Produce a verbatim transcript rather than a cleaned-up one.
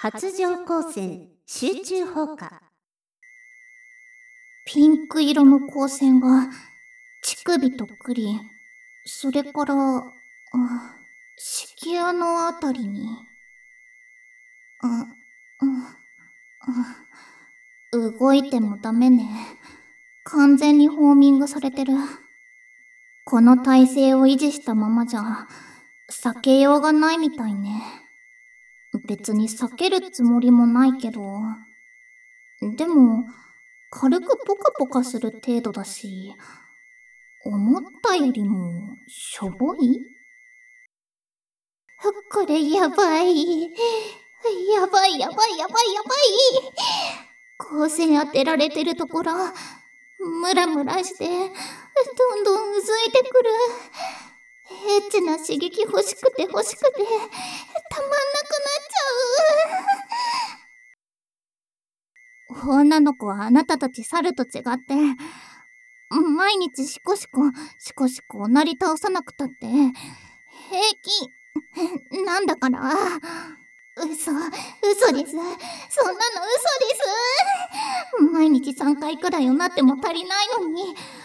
発情光線集中放火。 ピンク色の光線が乳首とくり、それからあ子宮のあたりに。あ、うん、動いてもダメね。完全にホーミングされてる。この体勢を維持したままじゃ避けようがないみたいね。別に避けるつもりもないけど、でも軽くポカポカする程度だし、思ったよりもしょぼい？これやばい。やばいやばいやばいやばい。光線当てられてるところ、ムラムラして、どんどんうずいてくる。エッチな刺激欲しくて欲しくて、たまんなくなっちゃう。女の子はあなたたち猿と違って、毎日シコシコ、シコシコおなり倒さなくたって、平気なんだから。嘘、嘘です。そんなの嘘です。毎日さんかいくらいおなっても足りないのに、